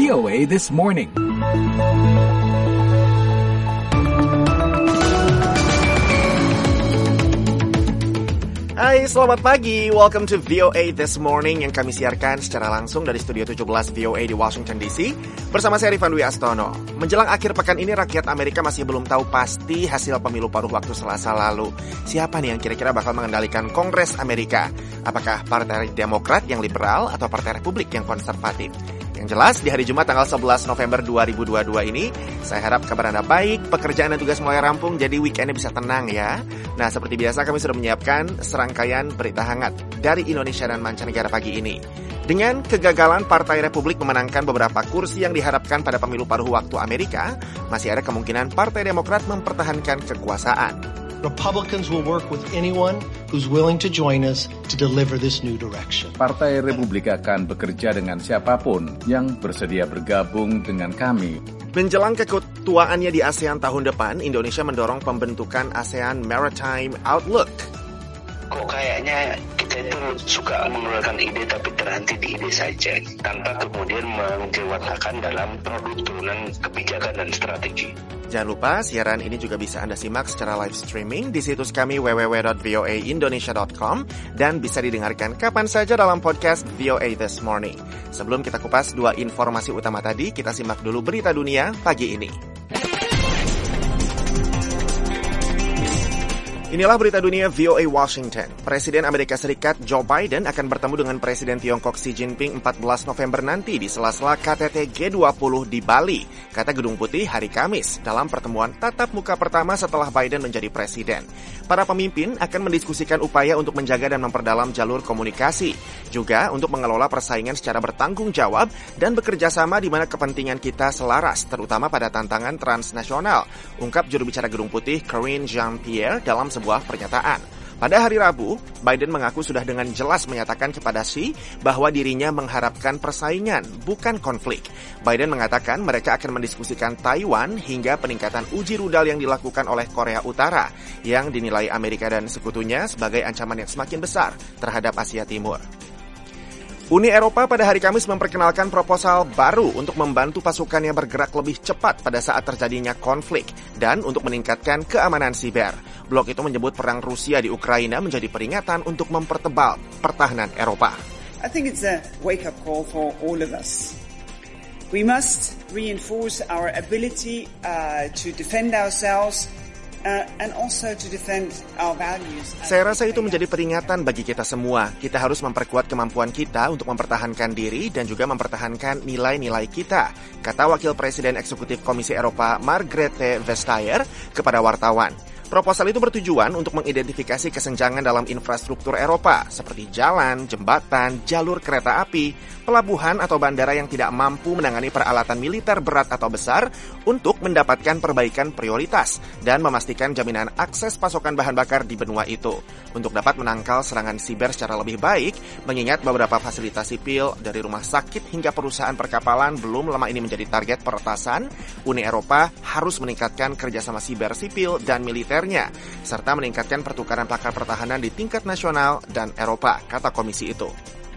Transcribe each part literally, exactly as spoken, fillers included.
V O A This Morning. Hai, selamat pagi. Welcome to V O A This Morning yang kami siarkan secara langsung dari Studio tujuh belas V O A di Washington D C bersama saya Rifan Dwi Astono. Menjelang akhir pekan ini, rakyat Amerika masih belum tahu pasti hasil pemilu paruh waktu Selasa lalu. Siapa nih yang kira-kira bakal mengendalikan Kongres Amerika? Apakah Partai Demokrat yang liberal atau Partai Republik yang konservatif? Yang jelas, di hari Jumat tanggal sebelas November dua ribu dua puluh dua ini, saya harap kabar Anda baik, pekerjaan dan tugas mulai rampung, jadi weekendnya bisa tenang ya. Nah, seperti biasa kami sudah menyiapkan serangkaian berita hangat dari Indonesia dan mancanegara pagi ini. Dengan kegagalan Partai Republik memenangkan beberapa kursi yang diharapkan pada pemilu paruh waktu Amerika, masih ada kemungkinan Partai Demokrat mempertahankan kekuasaan. Republicans will work with anyone who's willing to join us to deliver this new direction. Partai Republik akan bekerja dengan siapapun yang bersedia bergabung dengan kami. Menjelang keketuaannya di ASEAN tahun depan, Indonesia mendorong pembentukan ASEAN Maritime Outlook. Kok kayaknya kita itu suka mengeluarkan ide tapi terhenti di ide saja, tanpa kemudian menjewantahkan dalam produk turunan kebijakan dan strategi. Jangan lupa, siaran ini juga bisa Anda simak secara live streaming di situs kami w w w dot v o a indonesia dot com dan bisa didengarkan kapan saja dalam podcast V O A This Morning. Sebelum kita kupas dua informasi utama tadi, kita simak dulu berita dunia pagi ini. Inilah berita dunia V O A Washington. Presiden Amerika Serikat Joe Biden akan bertemu dengan Presiden Tiongkok Xi Jinping empat belas November nanti di sela-sela K T T G dua puluh di Bali, kata Gedung Putih hari Kamis, dalam pertemuan tatap muka pertama setelah Biden menjadi presiden. Para pemimpin akan mendiskusikan upaya untuk menjaga dan memperdalam jalur komunikasi, juga untuk mengelola persaingan secara bertanggung jawab dan bekerja sama di mana kepentingan kita selaras, terutama pada tantangan transnasional, ungkap juru bicara Gedung Putih Karine Jean-Pierre dalam sebuah pernyataan. Pada hari Rabu, Biden mengaku sudah dengan jelas menyatakan kepada Xi bahwa dirinya mengharapkan persaingan, bukan konflik. Biden mengatakan mereka akan mendiskusikan Taiwan hingga peningkatan uji rudal yang dilakukan oleh Korea Utara, yang dinilai Amerika dan sekutunya sebagai ancaman yang semakin besar terhadap Asia Timur. Uni Eropa pada hari Kamis memperkenalkan proposal baru untuk membantu pasukannya bergerak lebih cepat pada saat terjadinya konflik dan untuk meningkatkan keamanan siber. Blok itu menyebut perang Rusia di Ukraina menjadi peringatan untuk mempertebal pertahanan Eropa. I think it's a wake-up call for all of us. We must reinforce our ability uh, to defend ourselves Uh, and also to defend our values. Saya rasa itu menjadi peringatan bagi kita semua. Kita harus memperkuat kemampuan kita untuk mempertahankan diri dan juga mempertahankan nilai-nilai kita, kata Wakil Presiden Eksekutif Komisi Eropa Margrethe Vestager kepada wartawan. Proposal itu bertujuan untuk mengidentifikasi kesenjangan dalam infrastruktur Eropa, seperti jalan, jembatan, jalur kereta api, pelabuhan atau bandara yang tidak mampu menangani peralatan militer berat atau besar untuk mendapatkan perbaikan prioritas dan memastikan jaminan akses pasokan bahan bakar di benua itu. Untuk dapat menangkal serangan siber secara lebih baik, mengingat beberapa fasilitas sipil dari rumah sakit hingga perusahaan perkapalan belum lama ini menjadi target peretasan, Uni Eropa harus meningkatkan kerjasama siber sipil dan militer serta meningkatkan pertukaran pakar pertahanan di tingkat nasional dan Eropa, kata komisi itu.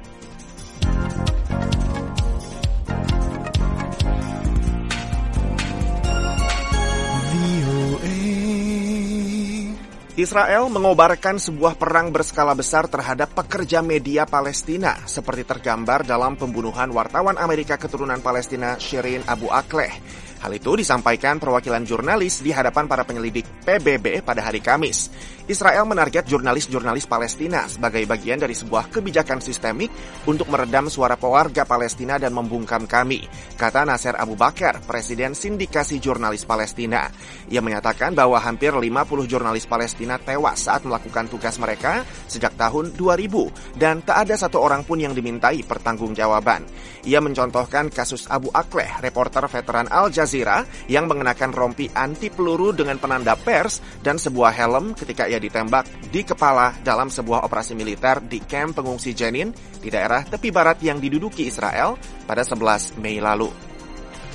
Israel mengobarkan sebuah perang berskala besar terhadap pekerja media Palestina, seperti tergambar dalam pembunuhan wartawan Amerika keturunan Palestina Shireen Abu Akleh. Hal itu disampaikan perwakilan jurnalis di hadapan para penyelidik P B B pada hari Kamis. Israel menarget jurnalis-jurnalis Palestina sebagai bagian dari sebuah kebijakan sistemik untuk meredam suara pewarga Palestina dan membungkam kami, kata Nasser Abu Bakar, Presiden Sindikasi Jurnalis Palestina. Ia menyatakan bahwa hampir lima puluh jurnalis Palestina tewas saat melakukan tugas mereka sejak tahun dua ribu dan tak ada satu orang pun yang dimintai pertanggungjawaban. Ia mencontohkan kasus Abu Akleh, reporter veteran Al Jazeera yang mengenakan rompi anti peluru dengan penanda pers dan sebuah helm ketika ia ditembak di kepala dalam sebuah operasi militer di kamp pengungsi Jenin di daerah tepi barat yang diduduki Israel pada sebelas Mei lalu.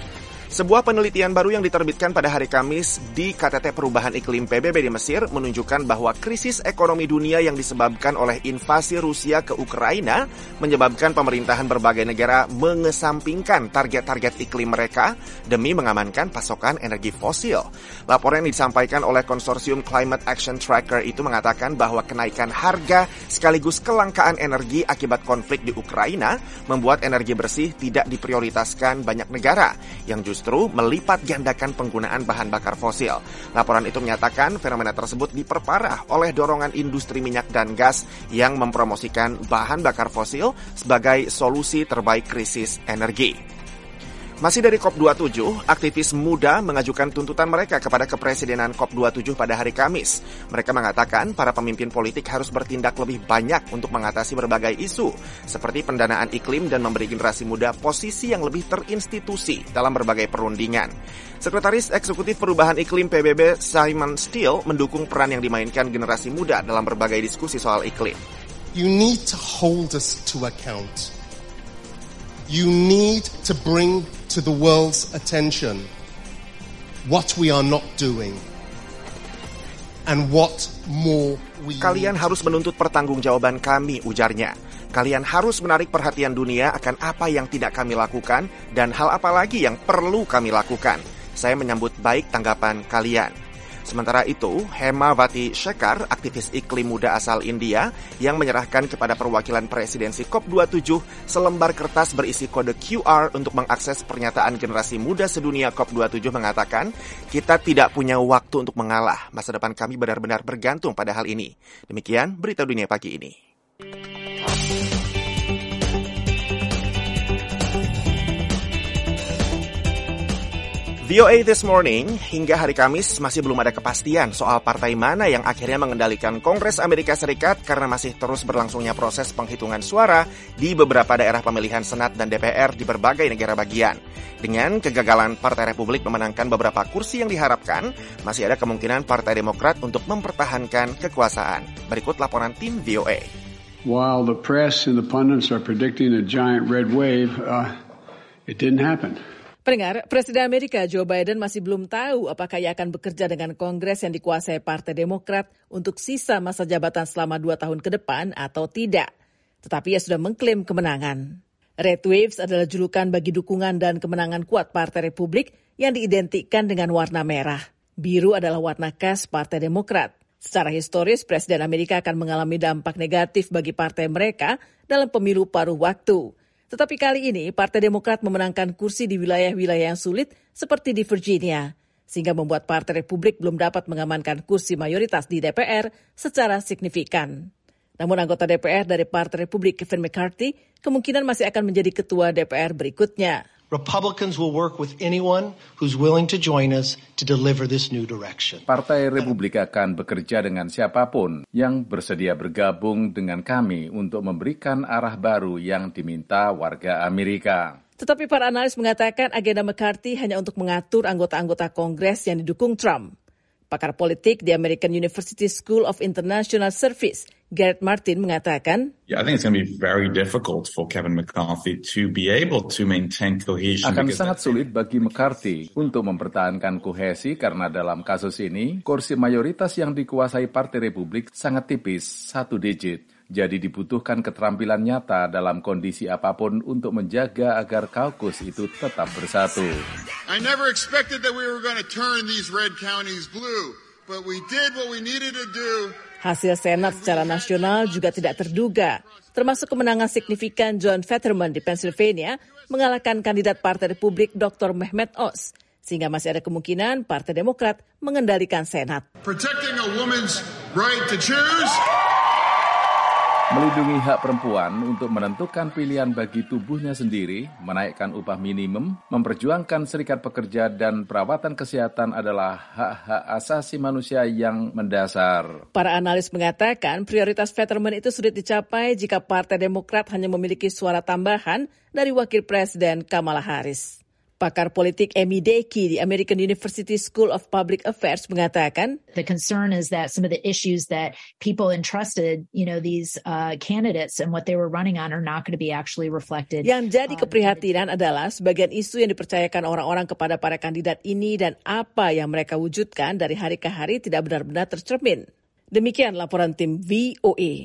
Sebuah penelitian baru yang diterbitkan pada hari Kamis di K T T Perubahan Iklim P B B di Mesir menunjukkan bahwa krisis ekonomi dunia yang disebabkan oleh invasi Rusia ke Ukraina menyebabkan pemerintahan berbagai negara mengesampingkan target-target iklim mereka demi mengamankan pasokan energi fosil. Laporan yang disampaikan oleh konsorsium Climate Action Tracker itu mengatakan bahwa kenaikan harga sekaligus kelangkaan energi akibat konflik di Ukraina membuat energi bersih tidak diprioritaskan banyak negara yang justru justru melipat gandakan penggunaan bahan bakar fosil. Laporan itu menyatakan fenomena tersebut diperparah oleh dorongan industri minyak dan gas yang mempromosikan bahan bakar fosil sebagai solusi terbaik krisis energi. Masih dari C O P dua puluh tujuh, aktivis muda mengajukan tuntutan mereka kepada kepresidenan C O P dua puluh tujuh pada hari Kamis. Mereka mengatakan para pemimpin politik harus bertindak lebih banyak untuk mengatasi berbagai isu, seperti pendanaan iklim dan memberi generasi muda posisi yang lebih terinstitusi dalam berbagai perundingan. Sekretaris Eksekutif Perubahan Iklim P B B Simon Steele mendukung peran yang dimainkan generasi muda dalam berbagai diskusi soal iklim. You need to hold us to account. You need to bring to the world's attention what we are not doing and what more we Kalian harus menuntut pertanggungjawaban kami, ujarnya. Kalian harus menarik perhatian dunia akan apa yang tidak kami lakukan dan hal apa lagi yang perlu kami lakukan. Saya menyambut baik tanggapan kalian. Sementara itu, Hemawati Shekhar, aktivis iklim muda asal India, yang menyerahkan kepada perwakilan presidensi C O P dua puluh tujuh selembar kertas berisi kode Q R untuk mengakses pernyataan generasi muda sedunia C O P dua puluh tujuh mengatakan, kita tidak punya waktu untuk mengalah. Masa depan kami benar-benar bergantung pada hal ini. Demikian berita dunia pagi ini. V O A This Morning, hingga hari Kamis masih belum ada kepastian soal partai mana yang akhirnya mengendalikan Kongres Amerika Serikat karena masih terus berlangsungnya proses penghitungan suara di beberapa daerah pemilihan Senat dan D P R di berbagai negara bagian. Dengan kegagalan Partai Republik memenangkan beberapa kursi yang diharapkan, masih ada kemungkinan Partai Demokrat untuk mempertahankan kekuasaan. Berikut laporan tim V O A. While the press and the pundits are predicting a giant red wave, uh, it didn't happen. Pendengar, Presiden Amerika Joe Biden masih belum tahu apakah ia akan bekerja dengan Kongres yang dikuasai Partai Demokrat untuk sisa masa jabatan selama dua tahun ke depan atau tidak. Tetapi ia sudah mengklaim kemenangan. Red Waves adalah julukan bagi dukungan dan kemenangan kuat Partai Republik yang diidentikan dengan warna merah. Biru adalah warna khas Partai Demokrat. Secara historis, Presiden Amerika akan mengalami dampak negatif bagi partai mereka dalam pemilu paruh waktu. Tetapi kali ini Partai Demokrat memenangkan kursi di wilayah-wilayah yang sulit seperti di Virginia, sehingga membuat Partai Republik belum dapat mengamankan kursi mayoritas di D P R secara signifikan. Namun anggota D P R dari Partai Republik Kevin McCarthy kemungkinan masih akan menjadi ketua D P R berikutnya. Republicans will work with anyone who's willing to join us to deliver this new direction. Partai Republik akan bekerja dengan siapapun yang bersedia bergabung dengan kami untuk memberikan arah baru yang diminta warga Amerika. Tetapi para analis mengatakan agenda McCarthy hanya untuk mengatur anggota-anggota Kongres yang didukung Trump. Pakar politik di American University School of International Service, Garrett Martin, mengatakan, Yeah, I think it's going to be very difficult for Kevin McCarthy to be able to maintain cohesion. Akan sangat sulit bagi McCarthy untuk mempertahankan kohesi karena dalam kasus ini, kursi mayoritas yang dikuasai Partai Republik sangat tipis, satu digit. Jadi dibutuhkan keterampilan nyata dalam kondisi apapun untuk menjaga agar kaukus itu tetap bersatu. I never expected that we were going to turn these red counties blue, but we did what we needed to do. Hasil Senat secara nasional juga tidak terduga, termasuk kemenangan signifikan John Fetterman di Pennsylvania mengalahkan kandidat Partai Republik Doktor Mehmet Oz, sehingga masih ada kemungkinan Partai Demokrat mengendalikan Senat. Protecting a woman's right to choose. Melindungi hak perempuan untuk menentukan pilihan bagi tubuhnya sendiri, menaikkan upah minimum, memperjuangkan serikat pekerja dan perawatan kesehatan adalah hak-hak asasi manusia yang mendasar. Para analis mengatakan prioritas Fetterman itu sulit dicapai jika Partai Demokrat hanya memiliki suara tambahan dari Wakil Presiden Kamala Harris. Pakar politik Amy Dickey di American University School of Public Affairs mengatakan, the concern is that some of the issues that people entrusted, you know, these uh, candidates and what they were running on are not going to be actually reflected. Yang jadi keprihatinan adalah sebagian isu yang dipercayakan orang-orang kepada para kandidat ini dan apa yang mereka wujudkan dari hari ke hari tidak benar-benar tercermin. Demikian laporan tim V O A.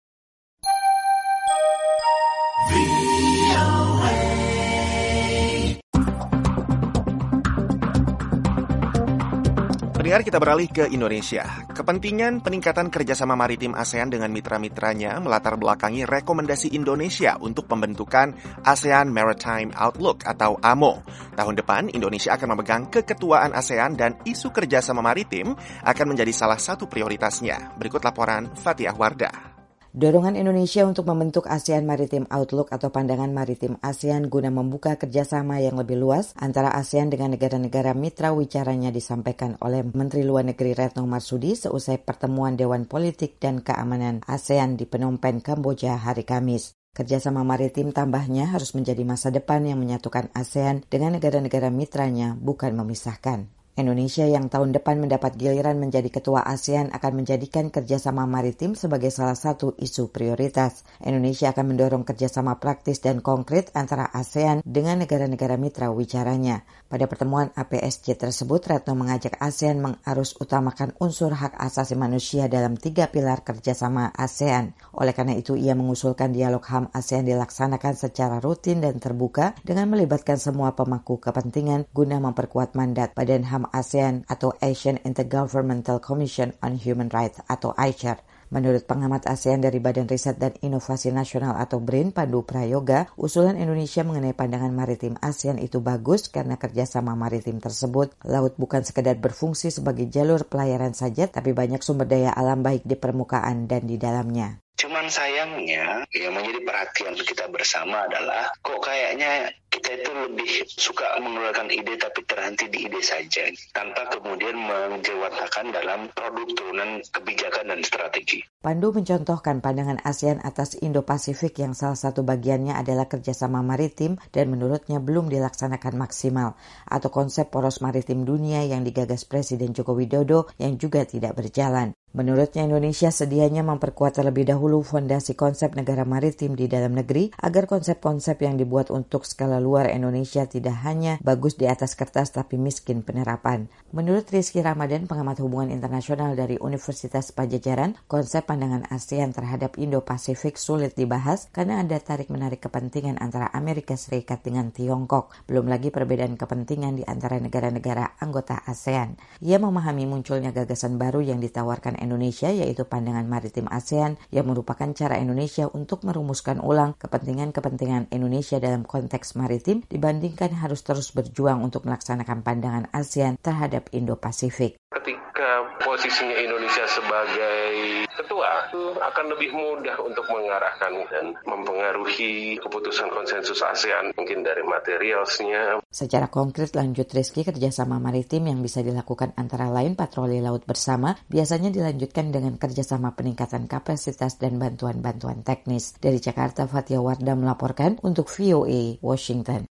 Pendengar, kita beralih ke Indonesia. Kepentingan peningkatan kerjasama maritim ASEAN dengan mitra-mitranya melatar belakangi rekomendasi Indonesia untuk pembentukan ASEAN Maritime Outlook atau A M O. Tahun depan, Indonesia akan memegang keketuaan ASEAN dan isu kerjasama maritim akan menjadi salah satu prioritasnya. Berikut laporan Fathiyah Wardah. Dorongan Indonesia untuk membentuk ASEAN Maritime Outlook atau pandangan maritim ASEAN guna membuka kerjasama yang lebih luas antara ASEAN dengan negara-negara mitra wicaranya disampaikan oleh Menteri Luar Negeri Retno Marsudi seusai pertemuan Dewan Politik dan Keamanan ASEAN di Phnom Penh, Kamboja hari Kamis. Kerjasama maritim tambahnya harus menjadi masa depan yang menyatukan ASEAN dengan negara-negara mitranya, bukan memisahkan. Indonesia yang tahun depan mendapat giliran menjadi ketua ASEAN akan menjadikan kerjasama maritim sebagai salah satu isu prioritas. Indonesia akan mendorong kerjasama praktis dan konkret antara ASEAN dengan negara-negara mitra wicaranya. Pada pertemuan A P S C tersebut, Retno mengajak ASEAN mengarus utamakan unsur hak asasi manusia dalam tiga pilar kerjasama ASEAN. Oleh karena itu, ia mengusulkan dialog H A M ASEAN dilaksanakan secara rutin dan terbuka dengan melibatkan semua pemangku kepentingan guna memperkuat mandat Badan H A M ASEAN atau Asian Intergovernmental Commission on Human Rights atau A I C H R. Menurut pengamat ASEAN dari Badan Riset dan Inovasi Nasional atau B R I N, Pandu Prayoga, usulan Indonesia mengenai pandangan maritim ASEAN itu bagus karena kerjasama maritim tersebut, laut bukan sekedar berfungsi sebagai jalur pelayaran saja, tapi banyak sumber daya alam baik di permukaan dan di dalamnya. Cuman sayangnya yang menjadi perhatian kita bersama adalah kok kayaknya kita itu lebih suka mengeluarkan ide tapi terhenti di ide saja tanpa kemudian menjewantahkan dalam produk turunan kebijakan dan strategi. Pandu mencontohkan pandangan ASEAN atas Indo-Pasifik yang salah satu bagiannya adalah kerjasama maritim dan menurutnya belum dilaksanakan maksimal, atau konsep poros maritim dunia yang digagas Presiden Joko Widodo yang juga tidak berjalan. Menurutnya Indonesia sedianya memperkuat terlebih dahulu fondasi konsep negara maritim di dalam negeri agar konsep-konsep yang dibuat untuk skala luar Indonesia tidak hanya bagus di atas kertas tapi miskin penerapan. Menurut Rizky Ramadan, pengamat hubungan internasional dari Universitas Padjadjaran, konsep pandangan ASEAN terhadap Indo-Pasifik sulit dibahas karena ada tarik-menarik kepentingan antara Amerika Serikat dengan Tiongkok, belum lagi perbedaan kepentingan di antara negara-negara anggota ASEAN. Ia memahami munculnya gagasan baru yang ditawarkan Indonesia, yaitu pandangan maritim ASEAN yang merupakan cara Indonesia untuk merumuskan ulang kepentingan-kepentingan Indonesia dalam konteks maritim dibandingkan harus terus berjuang untuk melaksanakan pandangan ASEAN terhadap Indo-Pasifik. Ketika posisinya Indonesia sebagai ketua, itu akan lebih mudah untuk mengarahkan dan mempengaruhi keputusan konsensus ASEAN, mungkin dari materialsnya. Secara konkret, lanjut Rizky, kerjasama maritim yang bisa dilakukan antara lain patroli laut bersama, biasanya dilanjutkan dengan kerjasama peningkatan kapasitas dan bantuan-bantuan teknis. Dari Jakarta, Fathiyah Wardah melaporkan untuk V O A Washington.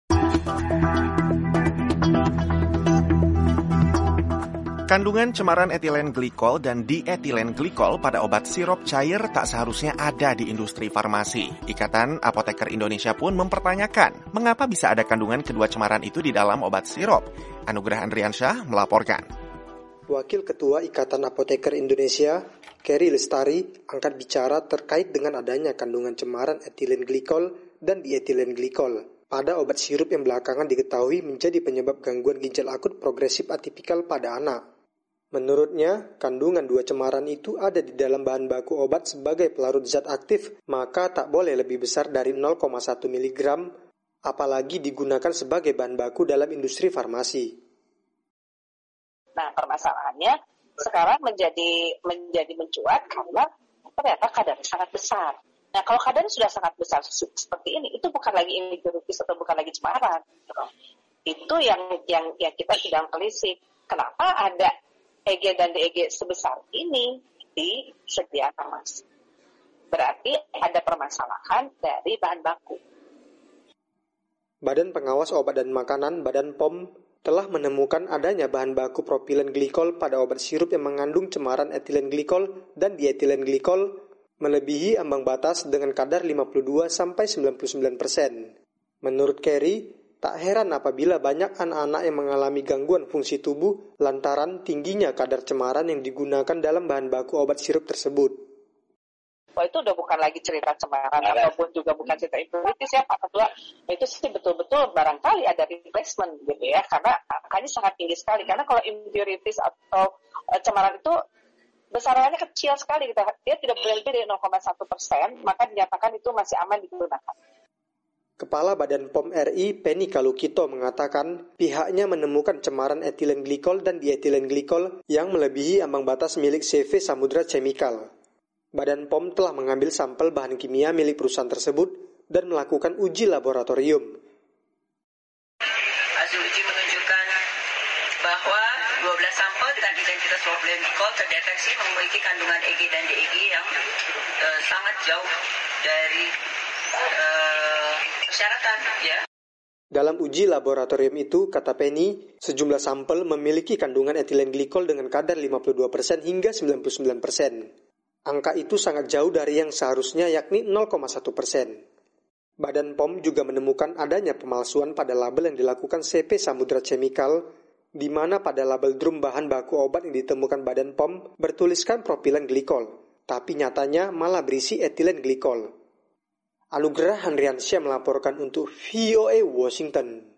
Kandungan cemaran etilen glikol dan dietilen glikol pada obat sirup cair tak seharusnya ada di industri farmasi. Ikatan Apoteker Indonesia pun mempertanyakan, mengapa bisa ada kandungan kedua cemaran itu di dalam obat sirup? Anugrah Andriansyah melaporkan. Wakil Ketua Ikatan Apoteker Indonesia, Kerry Lestari, angkat bicara terkait dengan adanya kandungan cemaran etilen glikol dan dietilen glikol pada obat sirup yang belakangan diketahui menjadi penyebab gangguan ginjal akut progresif atipikal pada anak. Menurutnya, kandungan dua cemaran itu ada di dalam bahan baku obat sebagai pelarut zat aktif, maka tak boleh lebih besar dari nol koma satu miligram, apalagi digunakan sebagai bahan baku dalam industri farmasi. Nah, permasalahannya sekarang menjadi menjadi mencuat karena ternyata kadarnya sangat besar. Nah, kalau kadarnya sudah sangat besar seperti ini, itu bukan lagi impurities atau bukan lagi cemaran. Itu yang yang yang kita sedang telisik. Kenapa ada E G dan D E G sebesar ini di setiap farmasi? Berarti ada permasalahan dari bahan baku. Badan Pengawas Obat dan Makanan Badan P O M telah menemukan adanya bahan baku propilen glikol pada obat sirup yang mengandung cemaran etilen glikol dan dietilen glikol melebihi ambang batas dengan kadar lima puluh dua sampai sembilan puluh sembilan persen. Menurut Kerry, tak heran apabila banyak anak-anak yang mengalami gangguan fungsi tubuh lantaran tingginya kadar cemaran yang digunakan dalam bahan baku obat sirup tersebut. Wah, itu udah bukan lagi cerita cemaran ataupun juga bukan cerita impurities ya Pak Ketua. Itu sih betul-betul barangkali ada replacement gitu ya, karena angkanya sangat tinggi sekali. Karena kalau impurities atau uh, cemaran itu besarannya kecil sekali, gitu. Dia tidak boleh lebih dari nol koma satu persen, maka dinyatakan itu masih aman digunakan. Kepala Badan P O M R I, Penny Kalukito, mengatakan pihaknya menemukan cemaran etilen glikol dan dietilen glikol yang melebihi ambang batas milik C V Samudra Chemical. Badan P O M telah mengambil sampel bahan kimia milik perusahaan tersebut dan melakukan uji laboratorium. Hasil uji menunjukkan bahwa dua belas sampel dengan identitas propilen glikol terdeteksi memiliki kandungan E G dan D E G yang uh, sangat jauh dari uh, persyaratan, ya. Dalam uji laboratorium itu, kata Penny, sejumlah sampel memiliki kandungan etilen glikol dengan kadar lima puluh dua persen hingga sembilan puluh sembilan persen. Angka itu sangat jauh dari yang seharusnya, yakni nol koma satu persen. Badan P O M juga menemukan adanya pemalsuan pada label yang dilakukan C P Samudra Chemical, di mana pada label drum bahan baku obat yang ditemukan Badan P O M bertuliskan propilen glikol, tapi nyatanya malah berisi etilen glikol. Anugerah Handriansyah melaporkan untuk V O A Washington.